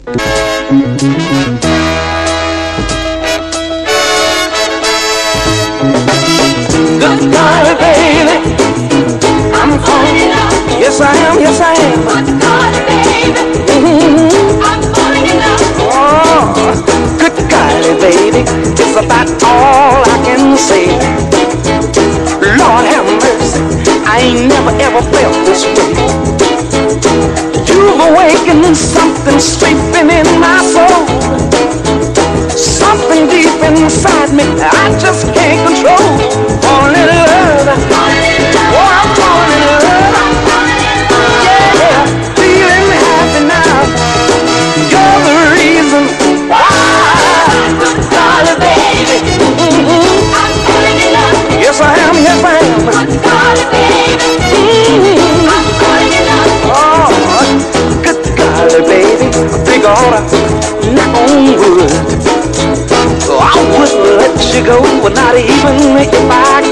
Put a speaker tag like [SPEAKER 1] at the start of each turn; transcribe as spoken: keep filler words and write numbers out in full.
[SPEAKER 1] Good golly, baby, I'm falling in love. Yes, I am, yes, I am. Good golly, baby, mm-hmm. I'm falling in love. Oh, good golly, baby, it's about all I can say. Lord have mercy, I ain't never ever felt this way. You've awakened something sleeping in my soul, something deep inside me I just can't control. Falling in love, oh, I'm falling in love. Yeah, feeling happy now. You're the reason why. Good golly, baby, mm-hmm. I'm falling in love. Yes, I am, yes, I am. Good golly, baby, mm-hmm. I'm falling in love. Oh, good golly, baby, I think I ought to knock on wood. I wouldn't let you go, not even if I